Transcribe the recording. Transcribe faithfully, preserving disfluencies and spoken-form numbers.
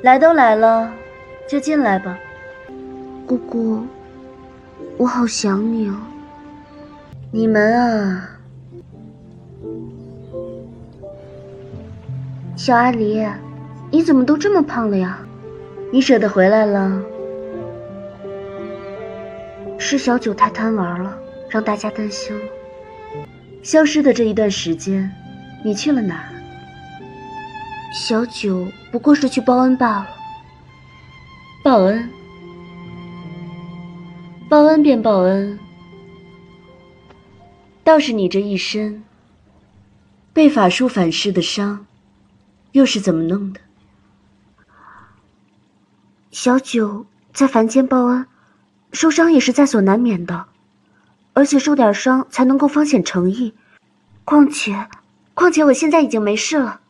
来都来了，就进来吧。 姑姑，我好想你哦。 你们啊， 小阿离，你怎么都这么胖了呀？ 你舍得回来了？ 是小九太贪玩了，让大家担心了。 消失的这一段时间，你去了哪儿？ 小九不过是去报恩罢了。 报恩？报恩便报恩，倒是你这一身被法术反噬的伤，又是怎么弄的？ 小九在凡间报恩，受伤也是在所难免的，而且受点伤才能够方显诚意。况且，况且我现在已经没事了，